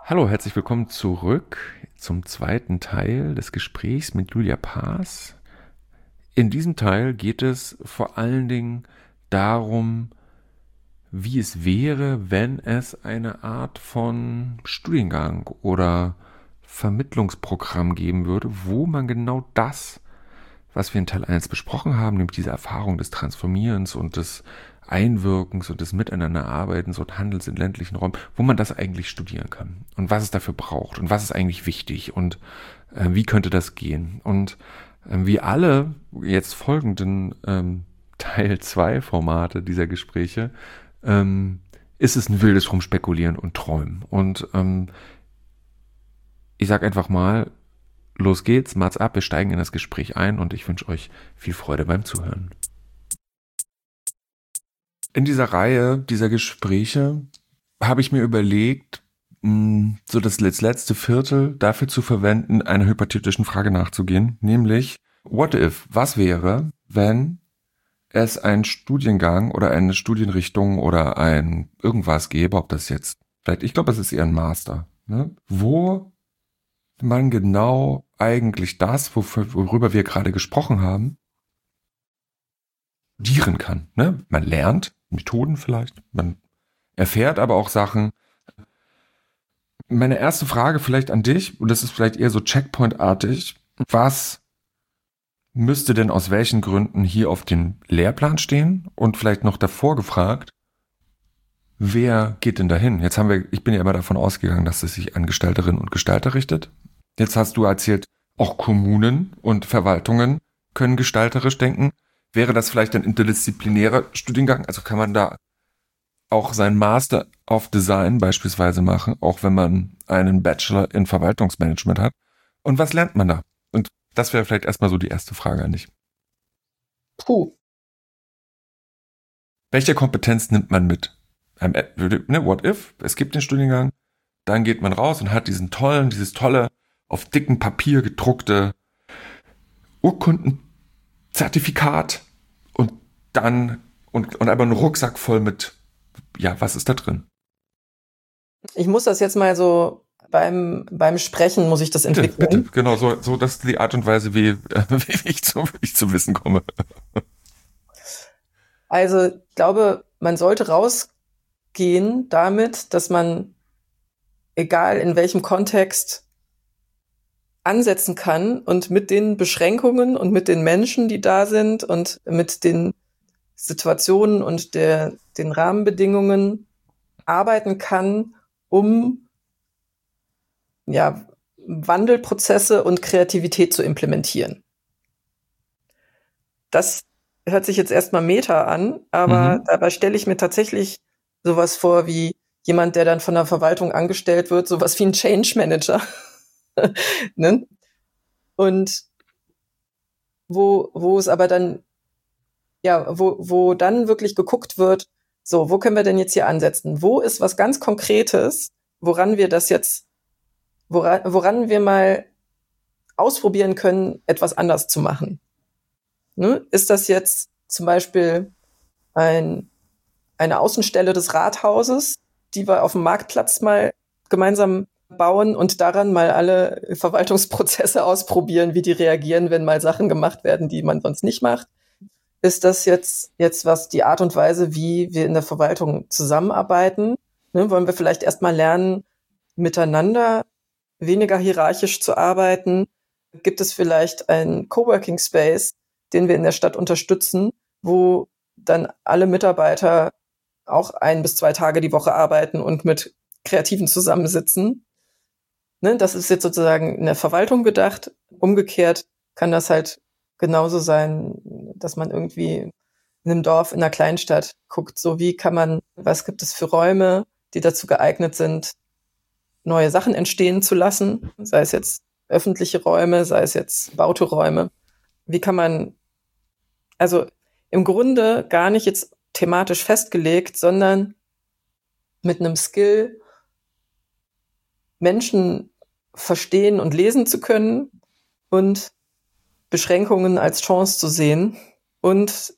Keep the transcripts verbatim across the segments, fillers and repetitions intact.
Hallo, herzlich willkommen zurück zum zweiten Teil des Gesprächs mit Julia Paas. In diesem Teil geht es vor allen Dingen darum, wie es wäre, wenn es eine Art von Studiengang oder Vermittlungsprogramm geben würde, wo man genau das, was wir in Teil eins besprochen haben, nämlich diese Erfahrung des Transformierens und des Einwirkens und des Miteinanderarbeitens und Handels in ländlichen Räumen, wo man das eigentlich studieren kann und was es dafür braucht und was ist eigentlich wichtig und äh, wie könnte das gehen. Und äh, wie alle jetzt folgenden ähm, Teil zwei Formate dieser Gespräche ähm, ist es ein wildes Rumspekulieren und Träumen. Und ähm, ich sag einfach mal, los geht's, Mats ab, wir steigen in das Gespräch ein und ich wünsche euch viel Freude beim Zuhören. In dieser Reihe dieser Gespräche habe ich mir überlegt, so das letzte Viertel dafür zu verwenden, einer hypothetischen Frage nachzugehen, nämlich, what if, was wäre, wenn es einen Studiengang oder eine Studienrichtung oder ein irgendwas gäbe, ob das jetzt, vielleicht, ich glaube, es ist eher ein Master, ne, wo man genau eigentlich das, worüber wir gerade gesprochen haben, studieren kann. Ne? Man lernt Methoden vielleicht, man erfährt aber auch Sachen. Meine erste Frage vielleicht an dich, und das ist vielleicht eher so Checkpoint-artig, was müsste denn aus welchen Gründen hier auf dem Lehrplan stehen? Und vielleicht noch davor gefragt, wer geht denn dahin? Jetzt haben wir, ich bin ja immer davon ausgegangen, dass es sich an Gestalterinnen und Gestalter richtet. Jetzt hast du erzählt, auch Kommunen und Verwaltungen können gestalterisch denken. Wäre das vielleicht ein interdisziplinärer Studiengang? Also kann man da auch seinen Master of Design beispielsweise machen, auch wenn man einen Bachelor in Verwaltungsmanagement hat? Und was lernt man da? Und das wäre vielleicht erstmal so die erste Frage an dich. Puh. Welche Kompetenz nimmt man mit? Ne, what if? Es gibt den Studiengang, dann geht man raus und hat diesen tollen, dieses tolle, auf dickem Papier gedruckte Urkundenzertifikat und dann und, und aber einen Rucksack voll mit, ja, was ist da drin? Ich muss das jetzt mal so beim beim Sprechen muss ich das entwickeln. Bitte, bitte, genau, so, so das ist die Art und Weise, wie, äh, wie ich zu, wie ich zu Wissen komme. Also ich glaube, man sollte rausgehen damit, dass man, egal in welchem Kontext, ansetzen kann und mit den Beschränkungen und mit den Menschen, die da sind und mit den Situationen und der, den Rahmenbedingungen arbeiten kann, um ja, Wandelprozesse und Kreativität zu implementieren. Das hört sich jetzt erstmal Meta an, aber mhm. dabei stelle ich mir tatsächlich sowas vor wie jemand, der dann von der Verwaltung angestellt wird, sowas wie ein Change Manager. Ne? Und wo, wo es aber dann, ja, wo, wo dann wirklich geguckt wird, so, wo können wir denn jetzt hier ansetzen? Wo ist was ganz Konkretes, woran wir das jetzt, woran, woran wir mal ausprobieren können, etwas anders zu machen? Ne? Ist das jetzt zum Beispiel ein, eine Außenstelle des Rathauses, die wir auf dem Marktplatz mal gemeinsam bauen und daran mal alle Verwaltungsprozesse ausprobieren, wie die reagieren, wenn mal Sachen gemacht werden, die man sonst nicht macht? Ist das jetzt, jetzt was die Art und Weise, wie wir in der Verwaltung zusammenarbeiten? Ne, wollen wir vielleicht erstmal lernen, miteinander weniger hierarchisch zu arbeiten? Gibt es vielleicht einen Coworking Space, den wir in der Stadt unterstützen, wo dann alle Mitarbeiter auch ein bis zwei Tage die Woche arbeiten und mit Kreativen zusammensitzen? Ne, das ist jetzt sozusagen in der Verwaltung gedacht. Umgekehrt kann das halt genauso sein, dass man irgendwie in einem Dorf, in einer Kleinstadt guckt, so wie kann man, was gibt es für Räume, die dazu geeignet sind, neue Sachen entstehen zu lassen, sei es jetzt öffentliche Räume, sei es jetzt Bautoräume. Wie kann man, also im Grunde gar nicht jetzt thematisch festgelegt, sondern mit einem Skill, Menschen verstehen und lesen zu können und Beschränkungen als Chance zu sehen und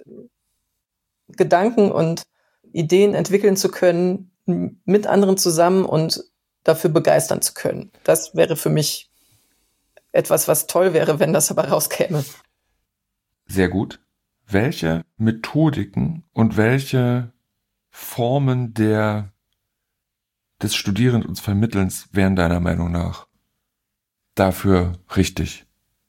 Gedanken und Ideen entwickeln zu können mit anderen zusammen und dafür begeistern zu können. Das wäre für mich etwas, was toll wäre, wenn das aber rauskäme. Sehr gut. Welche Methodiken und welche Formen der, des Studierens und Vermittelns wären deiner Meinung nach dafür richtig?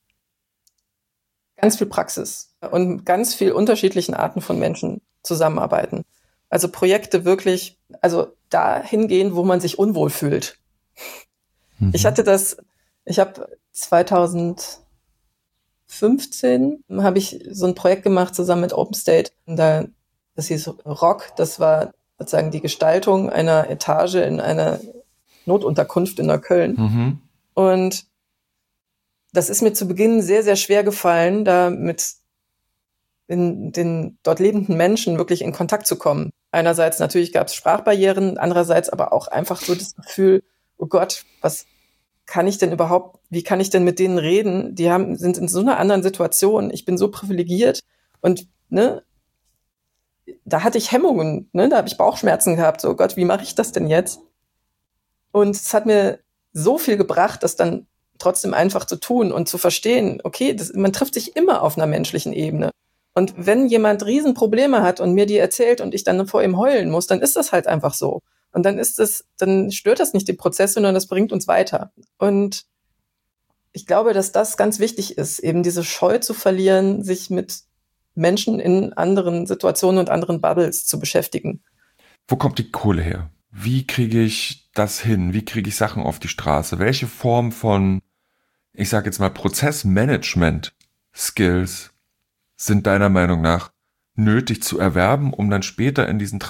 Ganz viel Praxis und ganz viel unterschiedlichen Arten von Menschen zusammenarbeiten. Also Projekte wirklich, also dahin gehen, wo man sich unwohl fühlt. Mhm. Ich hatte das, ich habe zweitausendfünfzehn habe ich so ein Projekt gemacht zusammen mit OpenState. Und da, das hieß Rock, das war sozusagen die Gestaltung einer Etage in einer Notunterkunft in Neukölln. Mhm. Und das ist mir zu Beginn sehr, sehr schwer gefallen, da mit in den dort lebenden Menschen wirklich in Kontakt zu kommen. Einerseits natürlich gab es Sprachbarrieren, andererseits aber auch einfach so das Gefühl, oh Gott, was kann ich denn überhaupt, wie kann ich denn mit denen reden? Die haben, sind in so einer anderen Situation. Ich bin so privilegiert und, ne, da hatte ich Hemmungen, ne, da habe ich Bauchschmerzen gehabt. So, oh Gott, wie mache ich das denn jetzt? Und es hat mir so viel gebracht, das dann trotzdem einfach zu tun und zu verstehen, okay, das, man trifft sich immer auf einer menschlichen Ebene. Und wenn jemand Riesenprobleme hat und mir die erzählt und ich dann vor ihm heulen muss, dann ist das halt einfach so. Und dann ist es, dann stört das nicht den Prozess, sondern das bringt uns weiter. Und ich glaube, dass das ganz wichtig ist, eben diese Scheu zu verlieren, sich mit Menschen in anderen Situationen und anderen Bubbles zu beschäftigen. Wo kommt die Kohle her? Wie kriege ich das hin? Wie kriege ich Sachen auf die Straße? Welche Form von, ich sage jetzt mal, Prozessmanagement-Skills sind deiner Meinung nach nötig zu erwerben, um dann später in diesen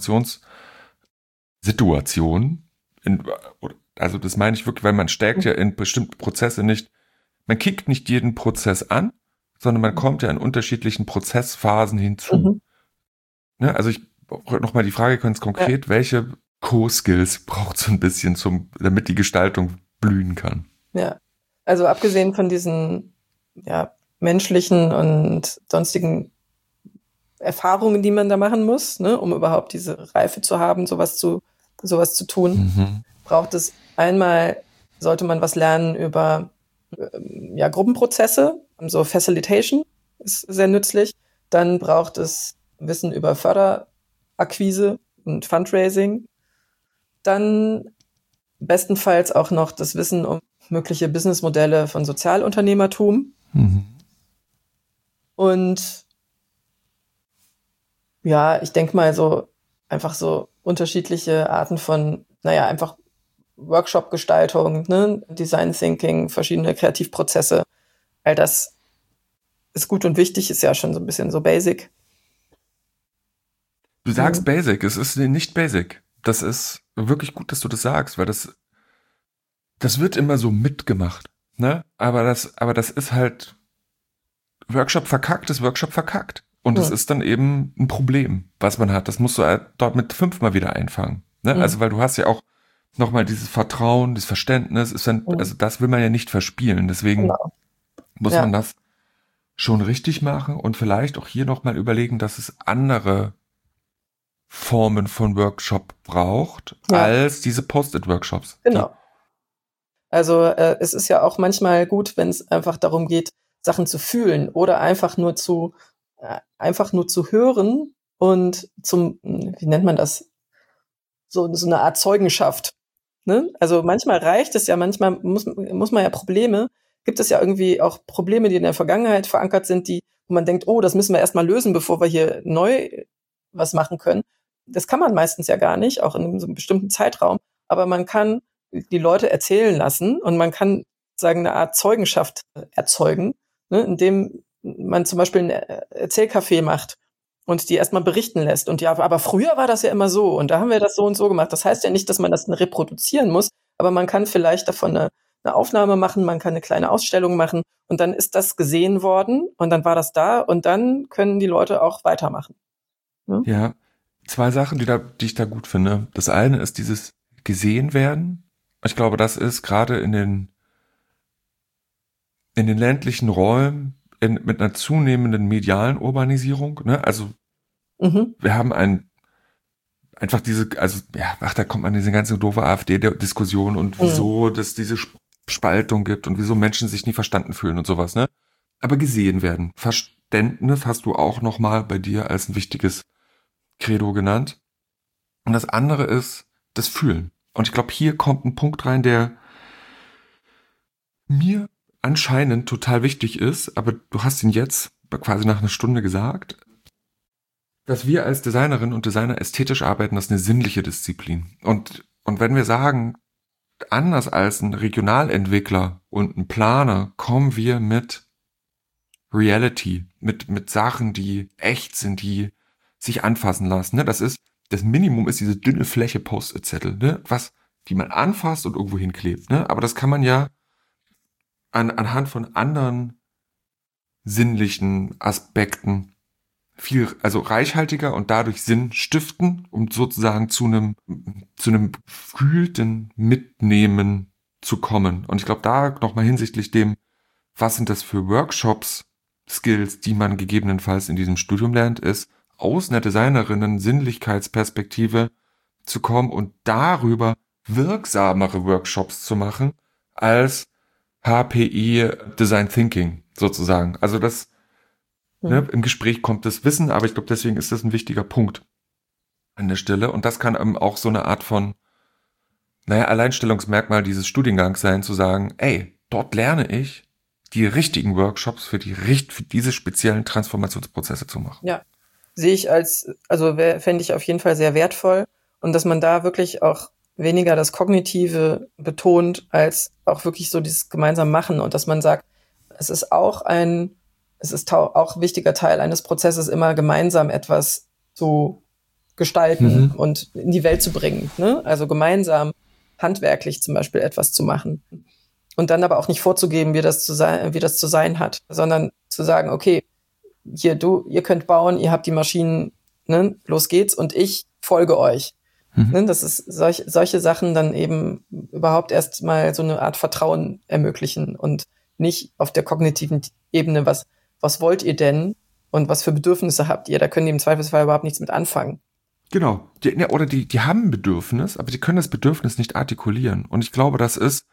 Transformationssituationen, in, also das meine ich wirklich, weil man stärkt ja in bestimmte Prozesse nicht, man kickt nicht jeden Prozess an, sondern man kommt ja in unterschiedlichen Prozessphasen hinzu. Mhm. Ne, also ich nochmal die Frage ganz konkret, ja. Welche Co-Skills braucht so ein bisschen, zum, damit die Gestaltung blühen kann? Ja, also abgesehen von diesen ja, menschlichen und sonstigen Erfahrungen, die man da machen muss, ne, um überhaupt diese Reife zu haben, sowas zu, sowas zu tun, mhm. braucht es einmal, sollte man was lernen über ja, Gruppenprozesse, so Facilitation ist sehr nützlich. Dann braucht es Wissen über Förderakquise und Fundraising. Dann bestenfalls auch noch das Wissen um mögliche Businessmodelle von Sozialunternehmertum. Mhm. Und ja, ich denke mal so einfach so unterschiedliche Arten von, naja, einfach Workshop-Gestaltung, ne? Design Thinking, verschiedene Kreativprozesse. All das ist gut und wichtig, ist ja schon so ein bisschen so basic. Du sagst mhm. basic, es ist nicht basic. Das ist wirklich gut, dass du das sagst, weil das, das wird immer so mitgemacht, ne? Aber das, aber das ist halt Workshop verkackt, ist Workshop verkackt. Und es mhm. ist dann eben ein Problem, was man hat. Das musst du halt dort mit fünfmal wieder einfangen, ne? Mhm. Also, weil du hast ja auch nochmal dieses Vertrauen, das Verständnis, ist dann, mhm. also das will man ja nicht verspielen. Deswegen genau. muss ja. man das schon richtig machen und vielleicht auch hier nochmal überlegen, dass es andere Formen von Workshop braucht, ja. als diese Post-it-Workshops. Genau. Also äh, es ist ja auch manchmal gut, wenn es einfach darum geht, Sachen zu fühlen oder einfach nur zu äh, einfach nur zu hören und zum, wie nennt man das, so, so eine Art Zeugenschaft. Ne? Also manchmal reicht es ja, manchmal muss, muss man ja Probleme, gibt es ja irgendwie auch Probleme, die in der Vergangenheit verankert sind, die, wo man denkt, oh, das müssen wir erstmal lösen, bevor wir hier neu was machen können. Das kann man meistens ja gar nicht, auch in so einem bestimmten Zeitraum, aber man kann die Leute erzählen lassen und man kann sagen eine Art Zeugenschaft erzeugen, ne, indem man zum Beispiel ein Erzählcafé macht und die erstmal berichten lässt. Und ja, aber früher war das ja immer so und da haben wir das so und so gemacht. Das heißt ja nicht, dass man das reproduzieren muss, aber man kann vielleicht davon eine, eine Aufnahme machen, man kann eine kleine Ausstellung machen und dann ist das gesehen worden und dann war das da und dann können die Leute auch weitermachen. Hm? Ja, zwei Sachen, die, da, die ich da gut finde. Das eine ist dieses gesehen werden. Ich glaube, das ist gerade in den in den ländlichen Räumen in, mit einer zunehmenden medialen Urbanisierung, ne? Also mhm. wir haben ein einfach diese, also, ja, ach, da kommt man in diese ganze doofe AfD-Diskussion und wieso mhm. es diese Spaltung gibt und wieso Menschen sich nie verstanden fühlen und sowas, ne? Aber gesehen werden. Verständnis hast du auch nochmal bei dir als ein wichtiges Credo genannt. Und das andere ist das Fühlen. Und ich glaube, hier kommt ein Punkt rein, der mir anscheinend total wichtig ist, aber du hast ihn jetzt quasi nach einer Stunde gesagt, dass wir als Designerinnen und Designer ästhetisch arbeiten, das ist eine sinnliche Disziplin. Und, und wenn wir sagen, anders als ein Regionalentwickler und ein Planer, kommen wir mit Reality, mit, mit Sachen, die echt sind, die sich anfassen lassen. Ne? Das ist, das Minimum ist diese dünne Fläche Post-it-Zettel, ne? Was, die man anfasst und irgendwo hinklebt. Ne? Aber das kann man ja an, anhand von anderen sinnlichen Aspekten viel, also reichhaltiger und dadurch Sinn stiften, um sozusagen zu einem, zu einem gefühlten Mitnehmen zu kommen. Und ich glaube, da nochmal hinsichtlich dem, was sind das für Workshops, Skills, die man gegebenenfalls in diesem Studium lernt, ist, aus einer Designerinnen Sinnlichkeitsperspektive zu kommen und darüber wirksamere Workshops zu machen als H P I Design Thinking sozusagen. Also das Ne, im Gespräch kommt das Wissen, aber ich glaube, deswegen ist das ein wichtiger Punkt an der Stelle. Und das kann eben auch so eine Art von, naja, Alleinstellungsmerkmal dieses Studiengangs sein, zu sagen, ey, dort lerne ich, die richtigen Workshops für die für diese speziellen Transformationsprozesse zu machen. Ja, sehe ich als, also fände ich auf jeden Fall sehr wertvoll. Und dass man da wirklich auch weniger das Kognitive betont, als auch wirklich so dieses gemeinsam Machen. Und dass man sagt, es ist auch ein Es ist auch ein wichtiger Teil eines Prozesses, immer gemeinsam etwas zu gestalten mhm. und in die Welt zu bringen. Ne? Also gemeinsam handwerklich zum Beispiel etwas zu machen. Und dann aber auch nicht vorzugeben, wie das zu sein, wie das zu sein hat, sondern zu sagen, okay, hier, du, ihr könnt bauen, ihr habt die Maschinen, ne? Los geht's und ich folge euch. Mhm. Ne? Das ist solch, solche Sachen dann eben überhaupt erst mal so eine Art Vertrauen ermöglichen und nicht auf der kognitiven Ebene, was Was wollt ihr denn und was für Bedürfnisse habt ihr? Da können die im Zweifelsfall überhaupt nichts mit anfangen. Genau. Die, ja, oder die, die haben ein Bedürfnis, aber die können das Bedürfnis nicht artikulieren. Und ich glaube, das ist,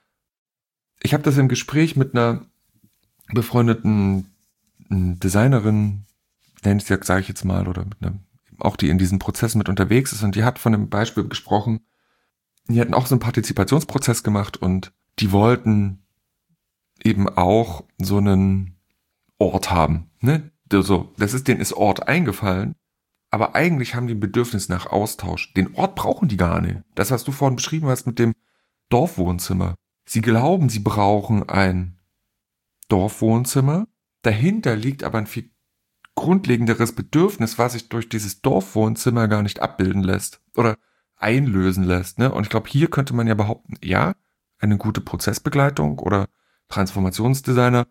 ich habe das im Gespräch mit einer befreundeten Designerin, nenne ich sie, sage ich jetzt mal, oder mit einer, auch die in diesen Prozessen mit unterwegs ist, und die hat von einem Beispiel gesprochen, die hatten auch so einen Partizipationsprozess gemacht und die wollten eben auch so einen Ort haben, ne? So, das ist, denen ist Ort eingefallen, aber eigentlich haben die ein Bedürfnis nach Austausch. Den Ort brauchen die gar nicht. Das, was du vorhin beschrieben hast mit dem Dorfwohnzimmer. Sie glauben, sie brauchen ein Dorfwohnzimmer. Dahinter liegt aber ein viel grundlegenderes Bedürfnis, was sich durch dieses Dorfwohnzimmer gar nicht abbilden lässt oder einlösen lässt, ne? Und ich glaube, hier könnte man ja behaupten, ja, eine gute Prozessbegleitung oder Transformationsdesigner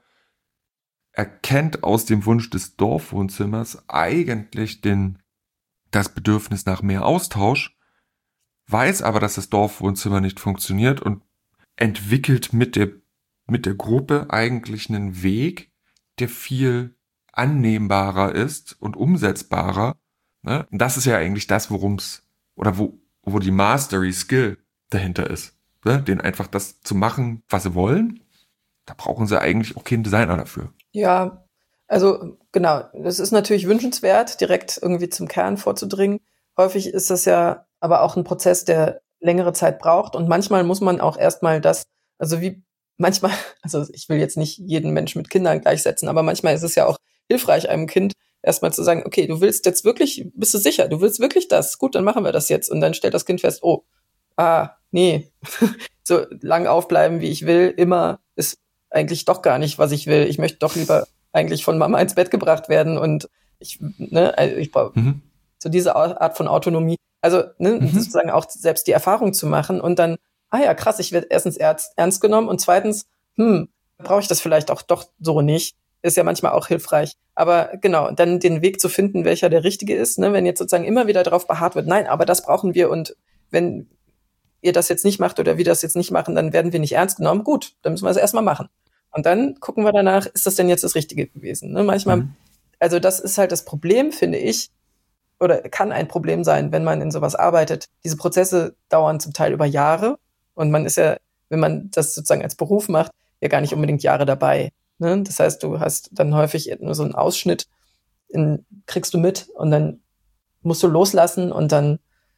erkennt aus dem Wunsch des Dorfwohnzimmers eigentlich den, das Bedürfnis nach mehr Austausch, weiß aber, dass das Dorfwohnzimmer nicht funktioniert und entwickelt mit der, mit der Gruppe eigentlich einen Weg, der viel annehmbarer ist und umsetzbarer. Ne? Und das ist ja eigentlich das, worum es, oder wo, wo die Mastery Skill dahinter ist. Ne? Den einfach das zu machen, was sie wollen. Da brauchen sie eigentlich auch keinen Designer dafür. Ja, also genau, das ist natürlich wünschenswert, direkt irgendwie zum Kern vorzudringen. Häufig ist das ja aber auch ein Prozess, der längere Zeit braucht, und manchmal muss man auch erstmal das, also wie manchmal, also ich will jetzt nicht jeden Menschen mit Kindern gleichsetzen, aber manchmal ist es ja auch hilfreich, einem Kind erstmal zu sagen, okay, du willst jetzt wirklich, bist du sicher, du willst wirklich das? Gut, dann machen wir das jetzt. Und dann stellt das Kind fest, oh, ah, nee, so lang aufbleiben, wie ich will, immer ist eigentlich doch gar nicht, was ich will. Ich möchte doch lieber eigentlich von Mama ins Bett gebracht werden, und ich, ne, also ich brauche mhm. so diese Art von Autonomie. Also, ne, mhm. sozusagen auch selbst die Erfahrung zu machen und dann, ah ja, krass, ich werde erstens ernst, ernst genommen, und zweitens, hm, brauche ich das vielleicht auch doch so nicht. Ist ja manchmal auch hilfreich. Aber genau, dann den Weg zu finden, welcher der richtige ist, ne, wenn jetzt sozusagen immer wieder darauf beharrt wird, nein, aber das brauchen wir, und wenn ihr das jetzt nicht macht oder wir das jetzt nicht machen, dann werden wir nicht ernst genommen. Gut, dann müssen wir es erstmal machen. Und dann gucken wir danach, ist das denn jetzt das Richtige gewesen? Ne? Manchmal, mhm. also das ist halt das Problem, finde ich. oder kann ein Problem sein, wenn man in sowas arbeitet. Diese Prozesse dauern zum Teil über Jahre und man ist ja, wenn man das sozusagen als Beruf macht, ja gar nicht unbedingt Jahre dabei. Ne? Das heißt, du hast dann häufig nur so einen Ausschnitt, in, kriegst du mit und dann musst du loslassen und dann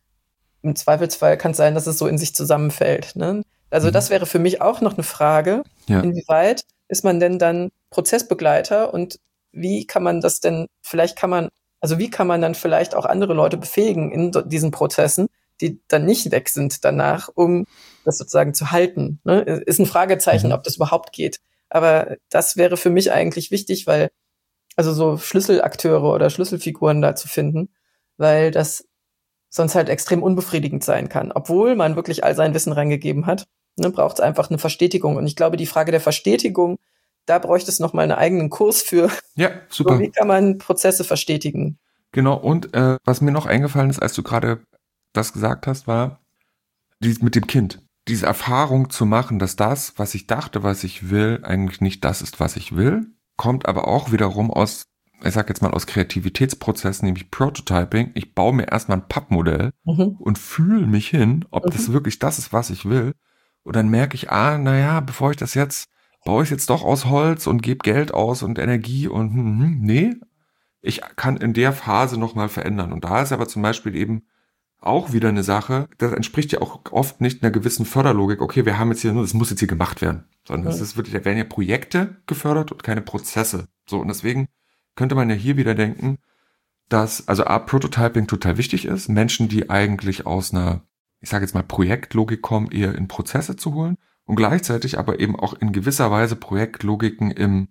im Zweifelsfall kann es sein, dass es so in sich zusammenfällt. Ne? Also mhm. das wäre für mich auch noch eine Frage, ja. Inwieweit ist man denn dann Prozessbegleiter und wie kann man das denn, vielleicht kann man, also wie kann man dann vielleicht auch andere Leute befähigen in diesen Prozessen, die dann nicht weg sind danach, um das sozusagen zu halten. Ne? Ist ein Fragezeichen, mhm. ob das überhaupt geht. Aber das wäre für mich eigentlich wichtig, weil, also so Schlüsselakteure oder Schlüsselfiguren da zu finden, weil das sonst halt extrem unbefriedigend sein kann. Obwohl man wirklich all sein Wissen reingegeben hat, ne, braucht es einfach eine Verstetigung. Und ich glaube, die Frage der Verstetigung, da bräuchte es nochmal einen eigenen Kurs für. Ja, super. So, wie kann man Prozesse verstetigen? Genau, und äh, was mir noch eingefallen ist, als du gerade das gesagt hast, war dies mit dem Kind. Diese Erfahrung zu machen, dass das, was ich dachte, was ich will, eigentlich nicht das ist, was ich will, kommt aber auch wiederum aus, ich sag jetzt mal aus Kreativitätsprozessen, nämlich Prototyping. Ich baue mir erstmal ein Pappmodell mhm. und fühle mich hin, ob mhm. das wirklich das ist, was ich will. Und dann merke ich, ah, naja, bevor ich das jetzt, baue ich es jetzt doch aus Holz und gebe Geld aus und Energie und hm, hm, nee, ich kann in der Phase nochmal verändern. Und da ist aber zum Beispiel eben auch wieder eine Sache, das entspricht ja auch oft nicht einer gewissen Förderlogik, okay, wir haben jetzt hier nur, das muss jetzt hier gemacht werden, sondern es mhm. ist wirklich, da werden ja Projekte gefördert und keine Prozesse. So, und deswegen könnte man ja hier wieder denken, dass, also A, Prototyping total wichtig ist, Menschen, die eigentlich aus einer, ich sage jetzt mal, Projektlogik kommen, eher in Prozesse zu holen und gleichzeitig aber eben auch in gewisser Weise Projektlogiken im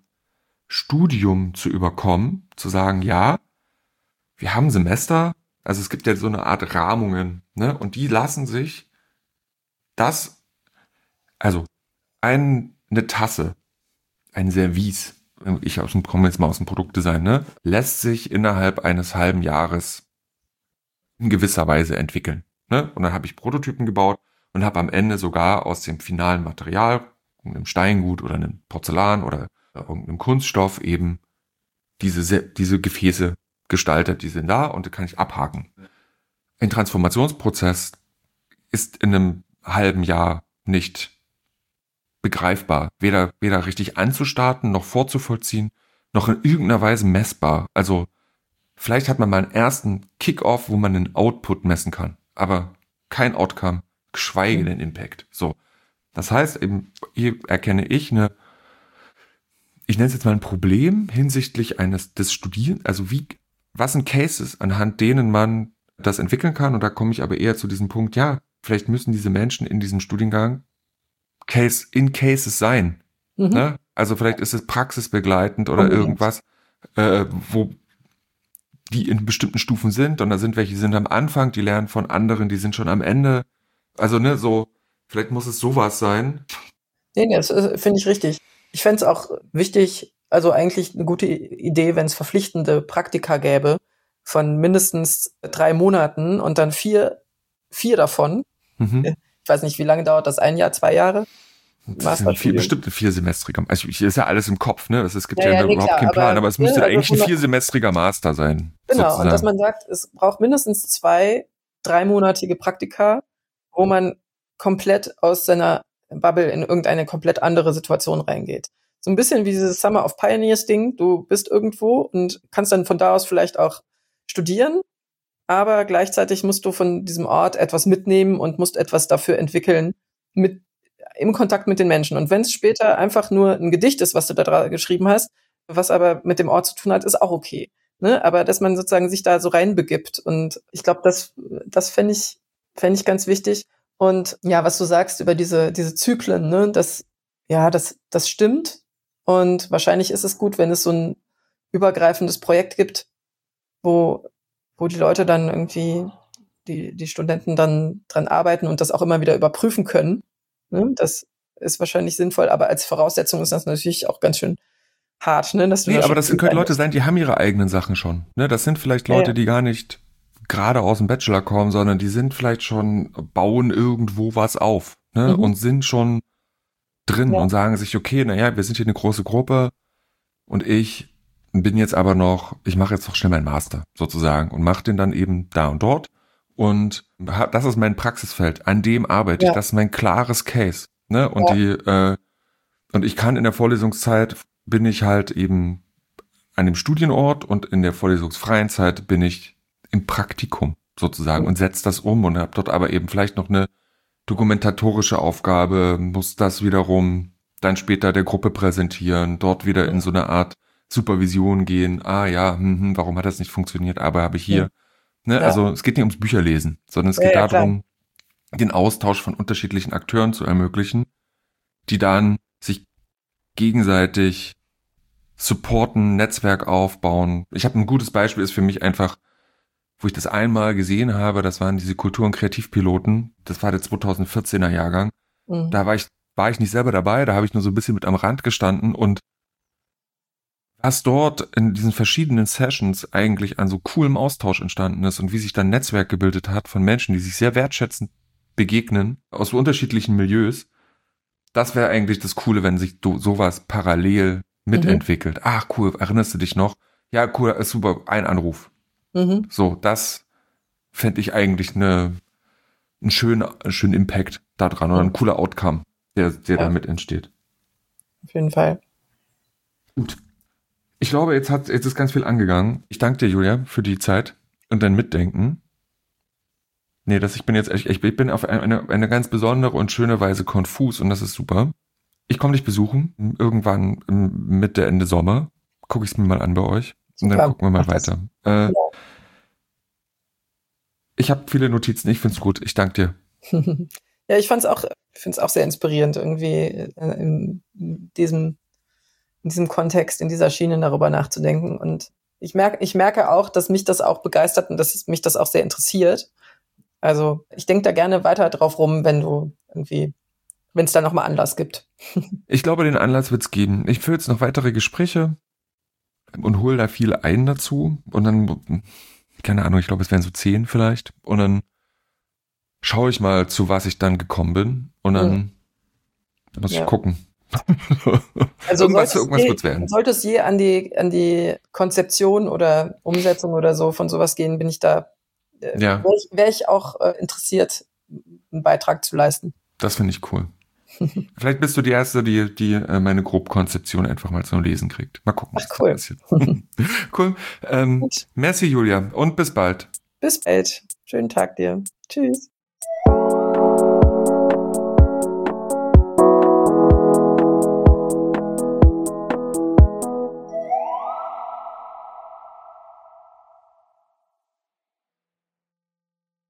Studium zu überkommen, zu sagen, ja, wir haben Semester, also es gibt ja so eine Art Rahmungen, ne, und die lassen sich das, also ein, eine Tasse, ein Service, ich aus dem, komme jetzt mal aus dem Produktdesign, ne, lässt sich innerhalb eines halben Jahres in gewisser Weise entwickeln, ne, und dann habe ich Prototypen gebaut und habe am Ende sogar aus dem finalen Material, einem Steingut oder einem Porzellan oder irgendeinem Kunststoff eben diese, diese Gefäße gestaltet, die sind da und die kann ich abhaken. Ein Transformationsprozess ist in einem halben Jahr nicht begreifbar, weder, weder richtig anzustarten, noch vorzuvollziehen, noch in irgendeiner Weise messbar. Also vielleicht hat man mal einen ersten Kick-Off, wo man einen Output messen kann, aber kein Outcome, geschweige den Impact. So, das heißt eben, hier erkenne ich eine, ich nenne es jetzt mal ein Problem hinsichtlich eines des Studierens, also wie, was sind Cases, anhand denen man das entwickeln kann, und da komme ich aber eher zu diesem Punkt, ja, vielleicht müssen diese Menschen in diesem Studiengang Case in Cases sein. Mhm. Ne? Also vielleicht ist es praxisbegleitend oder Unbedingt. irgendwas, äh, wo die in bestimmten Stufen sind, und da sind welche, die sind am Anfang, die lernen von anderen, die sind schon am Ende. Also ne, so, vielleicht muss es sowas sein. Nee, nee, das finde ich richtig. Ich fände es auch wichtig, also eigentlich eine gute Idee, wenn es verpflichtende Praktika gäbe von mindestens drei Monaten und dann vier, vier davon. Mhm. Ich weiß nicht, wie lange dauert das? Ein Jahr, zwei Jahre? Das sind vier, bestimmt ein viersemestriger. Also ich, ist ja alles im Kopf, ne? Es gibt ja, ja, ja nee, überhaupt klar, keinen Plan, aber, aber es müsste ja, also eigentlich ein viersemestriger Master sein. Genau, sozusagen. Und dass man sagt, es braucht mindestens zwei, dreimonatige Praktika, wo man komplett aus seiner Bubble in irgendeine komplett andere Situation reingeht. So ein bisschen wie dieses Summer of Pioneers Ding. Du bist irgendwo und kannst dann von da aus vielleicht auch studieren, aber gleichzeitig musst du von diesem Ort etwas mitnehmen und musst etwas dafür entwickeln, mit im Kontakt mit den Menschen. Und wenn es später einfach nur ein Gedicht ist, was du da geschrieben hast, was aber mit dem Ort zu tun hat, ist auch okay. Ne? Aber dass man sozusagen sich da so reinbegibt. Und ich glaube, das, das fände ich, fände ich ganz wichtig. Und ja, was du sagst über diese, diese Zyklen, ne, das, ja, das, das stimmt. Und wahrscheinlich ist es gut, wenn es so ein übergreifendes Projekt gibt, wo, wo die Leute dann irgendwie, die, die Studenten dann dran arbeiten und das auch immer wieder überprüfen können. Ne? Das ist wahrscheinlich sinnvoll, aber als Voraussetzung ist das natürlich auch ganz schön hart. Ne? Dass du nee, da aber das können Leute sein, die haben ihre eigenen Sachen schon. Ne? Das sind vielleicht Leute, ja, ja. die gar nicht gerade aus dem Bachelor kommen, sondern die sind vielleicht schon, bauen irgendwo was auf, ne? Mhm. Und sind schon drin, ja, und sagen sich, okay, naja, wir sind hier eine große Gruppe und ich bin jetzt aber noch, ich mache jetzt noch schnell meinen Master sozusagen und mache den dann eben da und dort. Und das ist mein Praxisfeld, an dem arbeite Ja. ich, das ist mein klares Case. Ne? Und Ja. die, äh, und ich kann in der Vorlesungszeit, bin ich halt eben an dem Studienort und in der vorlesungsfreien Zeit bin ich im Praktikum sozusagen Mhm. und setze das um und habe dort aber eben vielleicht noch eine dokumentatorische Aufgabe, muss das wiederum dann später der Gruppe präsentieren, dort wieder in so eine Art Supervision gehen. Ah ja, hm, hm, warum hat das nicht funktioniert? Aber habe ich hier. Ja. Ne? Ja. Also es geht nicht ums Bücherlesen, sondern es Ja, geht ja, darum, den Austausch von unterschiedlichen Akteuren zu ermöglichen, die dann sich gegenseitig supporten, Netzwerk aufbauen. Ich habe ein gutes Beispiel, ist für mich einfach, wo ich das einmal gesehen habe, das waren diese Kultur- und Kreativpiloten, das war der zweitausendvierzehner Jahrgang. Mhm. Da war ich, war ich nicht selber dabei, da habe ich nur so ein bisschen mit am Rand gestanden und was dort in diesen verschiedenen Sessions eigentlich an so coolem Austausch entstanden ist und wie sich dann ein Netzwerk gebildet hat von Menschen, die sich sehr wertschätzend begegnen, aus so unterschiedlichen Milieus, das wäre eigentlich das Coole, wenn sich do, sowas parallel mitentwickelt. Mhm. Ach cool, erinnerst du dich noch? Ja, cool, ist super, ein Anruf. Mhm. So, das fände ich eigentlich eine, einen schönen, einen schönen Impact da dran oder ein cooler Outcome, der, der Ja. damit entsteht. Auf jeden Fall. Gut. Ich glaube, jetzt hat, jetzt ist ganz viel angegangen. Ich danke dir, Julia, für die Zeit und dein Mitdenken. Nee, das, ich bin jetzt echt, ich bin auf eine, eine ganz besondere und schöne Weise konfus und das ist super. Ich komme dich besuchen, irgendwann Mitte, Ende Sommer. Gucke ich es mir mal an bei euch. Und dann Super. gucken wir mal Mach das. weiter. Äh, Ja. Ich habe viele Notizen, ich find's gut. Ich danke dir. Ja, ich fand's auch, ich finde es auch sehr inspirierend, irgendwie äh, in diesem, in diesem Kontext, in dieser Schiene darüber nachzudenken. Und ich merke, ich merke auch, dass mich das auch begeistert und dass mich das auch sehr interessiert. Also ich denke da gerne weiter drauf rum, wenn du irgendwie, wenn es da nochmal Anlass gibt. Ich glaube, den Anlass wird's geben. Ich führe jetzt noch weitere Gespräche und hole da viel ein dazu. Und dann, keine Ahnung, ich glaube, es wären so zehn vielleicht. Und dann schaue ich mal, zu was ich dann gekommen bin. Und dann mhm. muss ich ja. gucken. Also irgendwas sollte irgendwas je, wird's werden. Sollte es je an die, an die Konzeption oder Umsetzung oder so von sowas gehen, bin ich da, äh, ja. wäre ich, wär ich auch äh, interessiert, einen Beitrag zu leisten. Das finde ich cool. Vielleicht bist du die Erste, die, die äh, meine Grobkonzeption einfach mal zum Lesen kriegt. Mal gucken, Ach, cool. was passiert. Cool. Ähm, merci, Julia. Und bis bald. Bis bald. Schönen Tag dir. Tschüss.